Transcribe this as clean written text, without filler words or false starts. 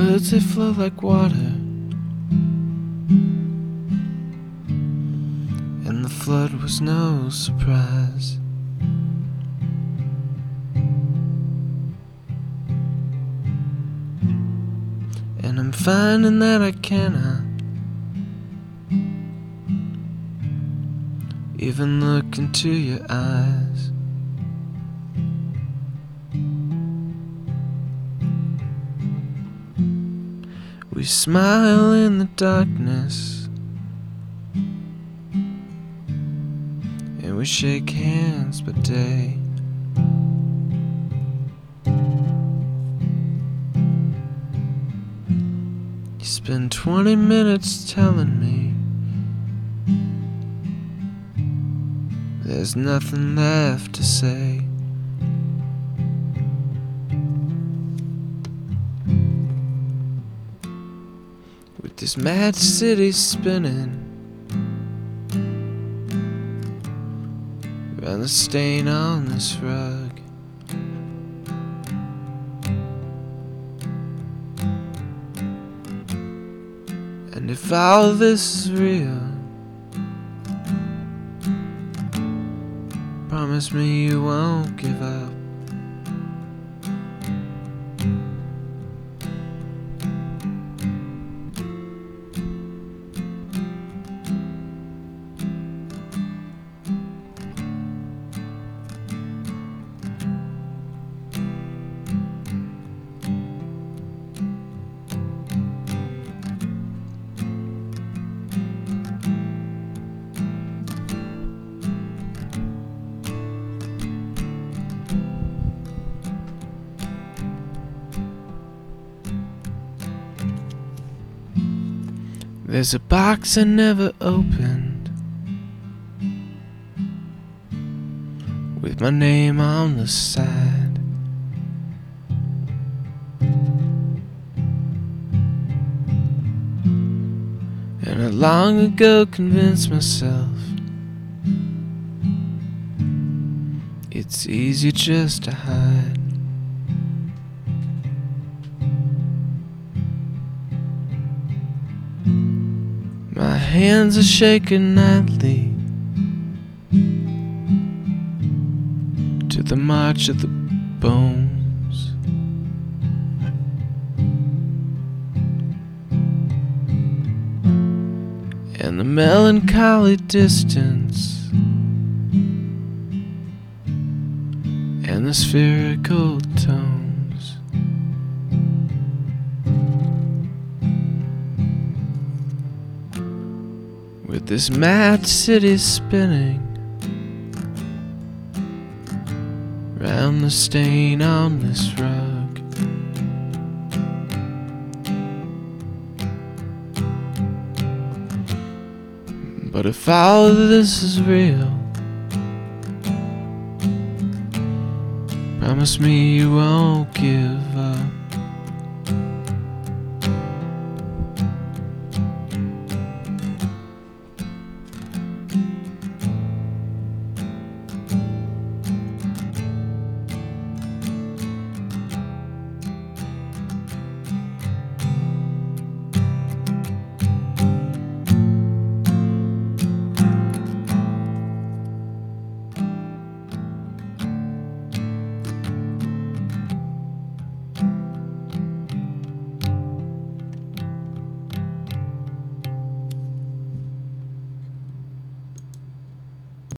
Words, they flow like water, and the flood was no surprise. And I'm finding that I cannot even look into your eyes. We smile in the darkness, and we shake hands by day. You spend 20 minutes telling me there's nothing left to say. With this mad city spinning around the stain on this rug, and if all this is real, promise me you won't give up. There's a box I never opened, with my name on the side. And I long ago convinced myself it's easy just to hide. My hands are shaking nightly to the march of the bones, and the melancholy distance, and the spherical tones. With this mad city spinning round the stain on this rug, but if all of this is real, promise me you won't give up.